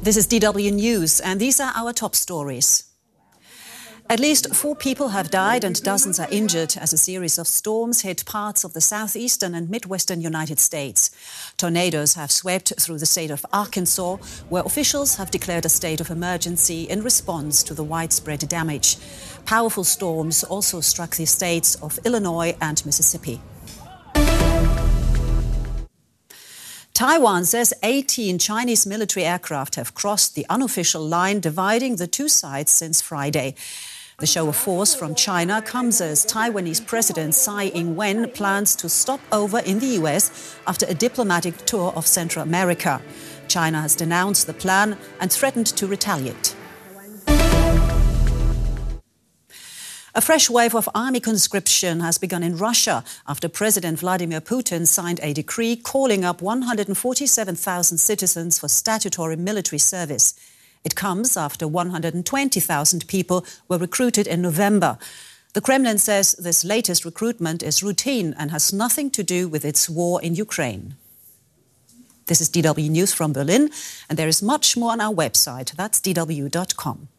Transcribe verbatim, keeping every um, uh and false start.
This is D W News, and these are our top stories. At least four people have died and dozens are injured as a series of storms hit parts of the southeastern and midwestern United States. Tornadoes have swept through the state of Arkansas, where officials have declared a state of emergency in response to the widespread damage. Powerful storms also struck the states of Illinois and Mississippi. Taiwan says eighteen Chinese military aircraft have crossed the unofficial line dividing the two sides since Friday. The show of force from China comes as Taiwanese President Tsai Ing-wen plans to stop over in the U S after a diplomatic tour of Central America. China has denounced the plan and threatened to retaliate. A fresh wave of army conscription has begun in Russia after President Vladimir Putin signed a decree calling up one hundred forty-seven thousand citizens for statutory military service. It comes after one hundred twenty thousand people were recruited in November. The Kremlin says this latest recruitment is routine and has nothing to do with its war in Ukraine. This is D W News from Berlin, and there is much more on our website. That's d w dot com.